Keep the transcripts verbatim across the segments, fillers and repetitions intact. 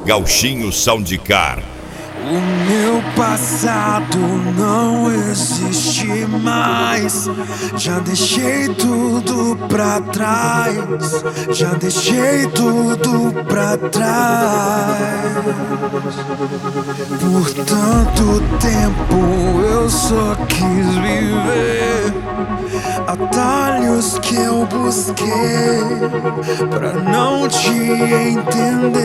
Gauchinho Soundcar. O meu passado não existe mais. Já deixei tudo pra trás. Já deixei tudo pra trás. Por tanto tempo eu só quis viver atalhos que eu busquei pra não te entender.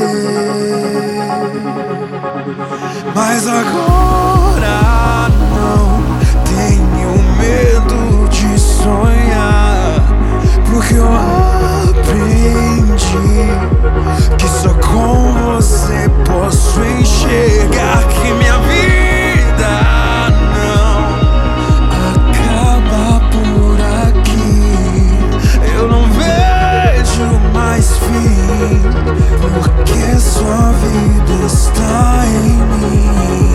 Mas agora não tenho medo de sonhar, porque eu aprendi que só com você posso enxergar que minha vida não acaba por aqui. Eu não vejo mais fim, porque sua vida está em mim.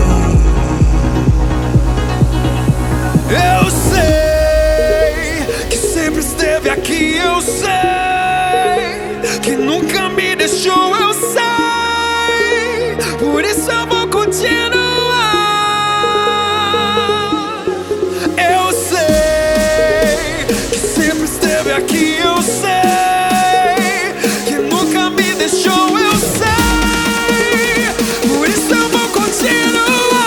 Eu sei que sempre esteve aqui, eu sei que nunca me deixou, eu sei, por isso eu vou continuar. Eu sei que sempre esteve aqui, eu sei que nunca me deixou, eu sei, por isso eu vou continuar.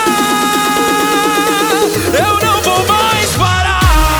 Eu não vou mais parar.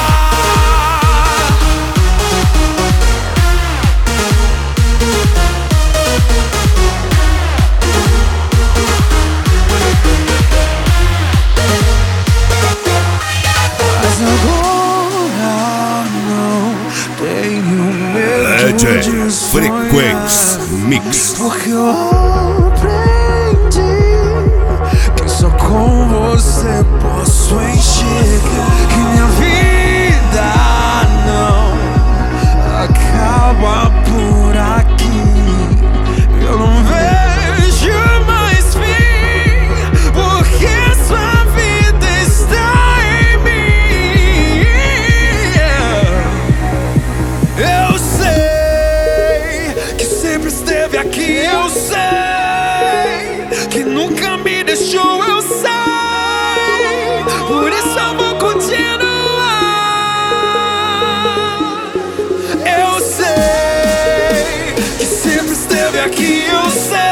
Mas agora não tenho medo D J de Frequency Mix. porque eu aprendi que só com você posso enxergar que minha vida não acaba por aqui. Eu não vejo mais fim, porque sua vida está em mim. Eu sei que sempre esteve aqui, eu sei que nunca me deixou, eu sei, por isso eu vou continuar. Eu sei que sempre esteve aqui, eu sei